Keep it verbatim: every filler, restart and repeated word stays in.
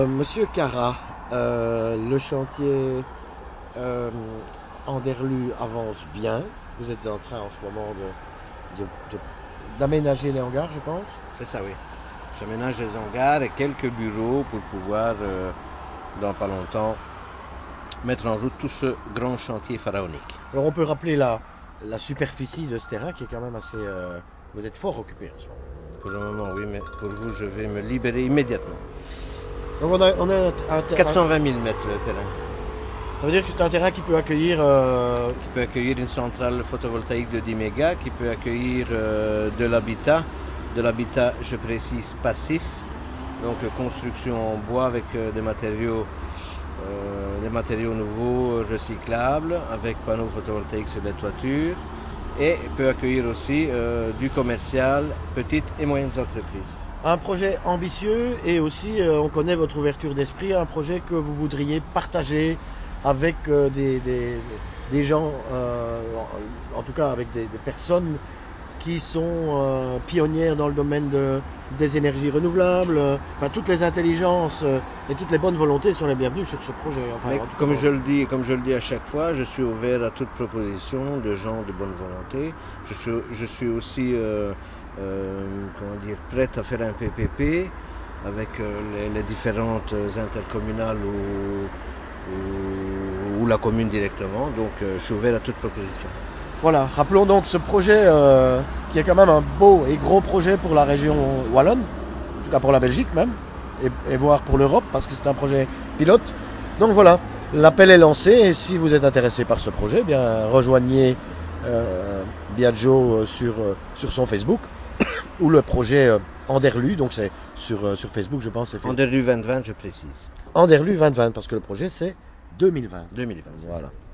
Euh, Monsieur Cara, euh, le chantier euh, Anderlu avance bien. Vous êtes en train en ce moment de, de- de- d'aménager les hangars, je pense. C'est ça, oui. J'aménage les hangars et quelques bureaux pour pouvoir, euh, dans pas longtemps, mettre en route tout ce grand chantier pharaonique. Alors on peut rappeler la, la superficie de ce terrain qui est quand même assez... euh, vous êtes fort occupé en ce moment. Pour le moment, oui, mais pour vous, je vais me libérer immédiatement. Donc on a, on a un, un terrain... quatre cent vingt mille mètres le terrain, Ça veut dire que c'est un terrain qui peut accueillir... euh, qui peut accueillir une centrale photovoltaïque de dix mégas, qui peut accueillir euh, de l'habitat, de l'habitat, je précise, passif, donc euh, construction en bois avec euh, des matériaux, euh, des matériaux nouveaux, euh, recyclables, avec panneaux photovoltaïques sur les toitures, et peut accueillir aussi euh, du commercial, petites et moyennes entreprises. un projet ambitieux et aussi, euh, on connaît votre ouverture d'esprit, un projet que vous voudriez partager avec euh, des, des- des gens, euh, en, en tout cas avec des, des personnes qui sont euh, pionnières dans le domaine de- des énergies renouvelables. euh, Enfin, toutes les intelligences euh, et toutes les bonnes volontés sont les bienvenues sur ce projet. Enfin, Mais en tout comme cas, je le dis, comme je le dis à chaque fois, je suis ouvert à toute proposition de gens de bonne volonté. Je suis, je suis aussi euh, euh, comment dire, prêt à faire un P P P avec euh, les, les différentes intercommunales ou, ou- ou la commune directement. Donc euh, je suis ouvert à toute proposition. voilà, rappelons donc ce projet euh, qui est quand même un beau et gros projet pour la région wallonne, en tout cas pour la Belgique même, et, et voire pour l'Europe, parce que c'est un projet pilote. Donc voilà, l'appel est lancé, et si vous êtes intéressé par ce projet, eh bien rejoignez euh, Biagio sur, euh, sur son Facebook, ou le projet euh, Anderlu, donc c'est sur, euh, sur Facebook, je pense, c'est Facebook. Anderlu vingt vingt, je précise. Anderlu vingt vingt, parce que le projet c'est deux mille vingt. deux mille vingt, c'est Voilà. ça.